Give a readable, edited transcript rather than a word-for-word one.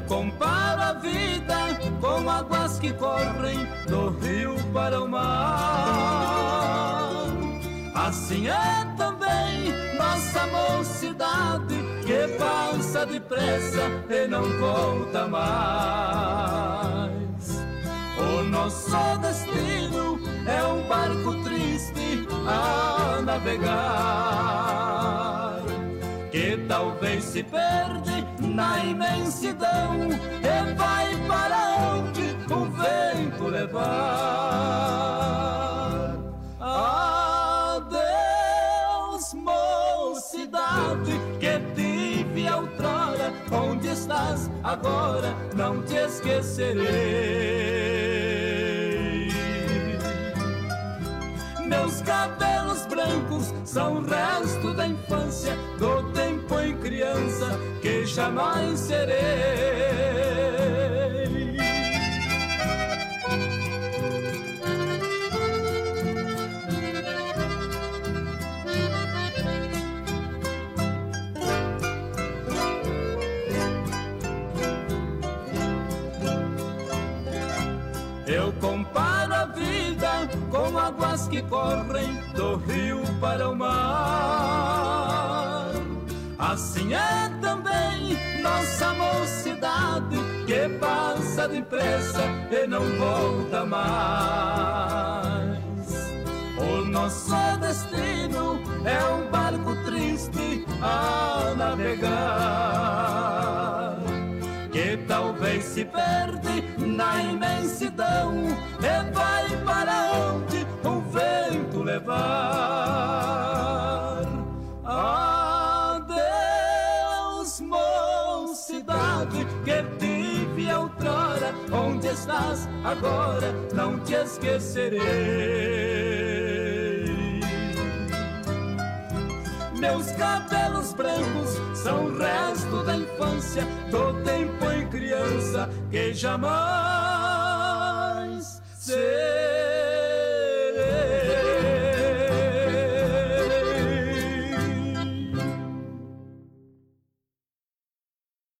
comparo a vida com águas que correm do rio para o mar. Assim é também nossa mocidade, que passa depressa e não volta mais. O nosso destino é um barco triste a navegar, que talvez se perde na imensidão e vai para onde o vento levar. Adeus, mocidade, que tive outrora, onde estás agora, não te esquecerei. Meus cabelos brancos são resto da infância, do tempo em criança que jamais serei. Eu comparo a vida com águas que correm do rio para o mar. Assim é também nossa mocidade, que passa depressa e não volta mais. O nosso destino é um barco triste a navegar, que talvez se perde na imensidão e vai para onde o vento levar. Adeus, mocidade, que tive outrora, onde estás agora, não te esquecerei. Meus cabelos brancos são resto da infância, do tempo em criança que jamais serei.